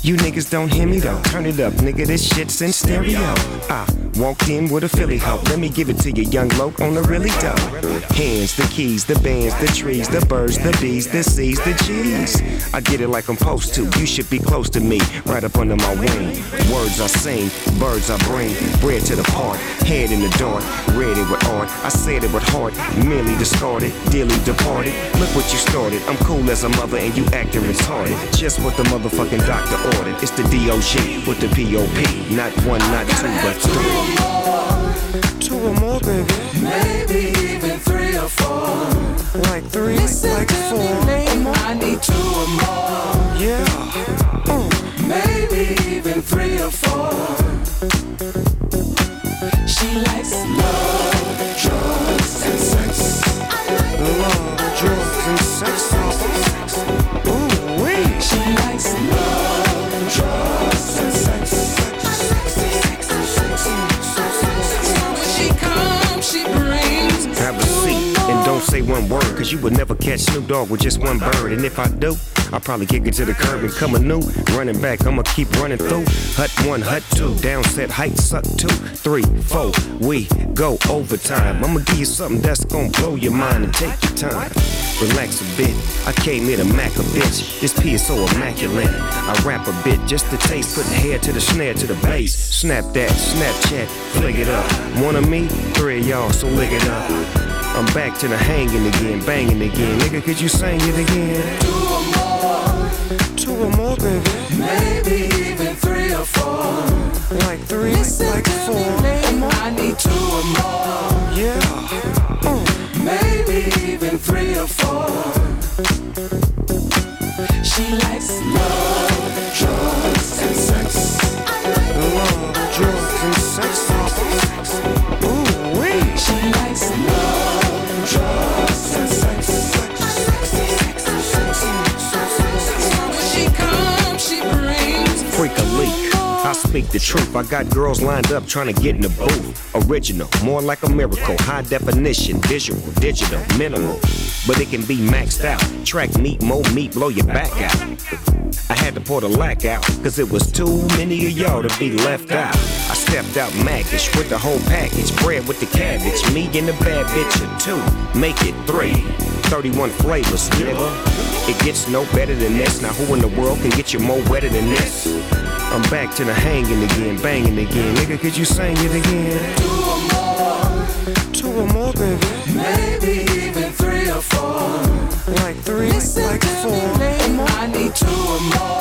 You niggas don't hear me though. Turn it up, nigga, this shit's in stereo. I walked in with a Philly hoe. Let me give it to you, young loc on the really dope. Hands, the keys, the bands, the trees, the birds, the bees, the C's, the G's. I get it like I'm supposed to. You should be close to me, right up under my wing. Words I sing, birds I bring. Bread to the part, head in the dark. Read it with art, I said it with heart. Merely discarded, dearly departed. Look what you started. I'm cool as a mother and you acting retarded. Just what the motherfucking doctor ordered. It's the D.O.G. with the P.O.P. Not one, not two, but three. Two or more, baby. Maybe even 3 or 4. Like 3, listen like 4. I need 2 or more. Yeah. Maybe even 3 or 4. She likes love, drugs, and sex. Love, drugs, and sex. Ooh, wait. She likes love, drugs, and sex. She comes, she brings. Have a seat and don't say one word, cause you would never catch Snoop Dogg with just one bird. And if I do, I'll probably kick it to the curb and come anew. Running back, I'ma keep running through. Hut 1, hut 2, down set, height, suck 2, 3, 4. We go overtime. I'ma give you something that's gonna blow your mind and take your time. Relax a bit, I came here to mac a bitch. This P is so immaculate. I rap a bit just to taste, putting hair to the snare to the bass. Snap that, Snapchat, flick it up. One of me, 3 of y'all, so lick it up. I'm back to the hanging again, banging again. Nigga, could you sing it again? 2 or more. 2 or more, baby. Maybe even 3 or 4. Like 3, listen like 4. I need 2 or more. Yeah. Maybe even 3 or 4. She likes love, drugs, and sex. Love, drugs, and sex. Ooh, wait. She likes love, drugs, and sex. When she comes, she brings. Freak a leak. I speak the truth. I got girls lined up trying to get in the booth. Original, more like a miracle. High definition, visual, digital, minimal. But it can be maxed out. Track meat, more meat, blow your back out. I had to pour the lack out, cause it was too many of y'all to be left out. I stepped out maggish with the whole package. Bread with the cabbage, me and the bad bitch or 2. Make it 3. 31 flavors, nigga. It gets no better than this. Now who in the world can get you more wetter than this? I'm back to the hanging again, banging again. Nigga, could you sing it again? 2 or more. 2 or more, baby. Maybe even 3 or 4. Like 3, listen like 4. I need 2 or more.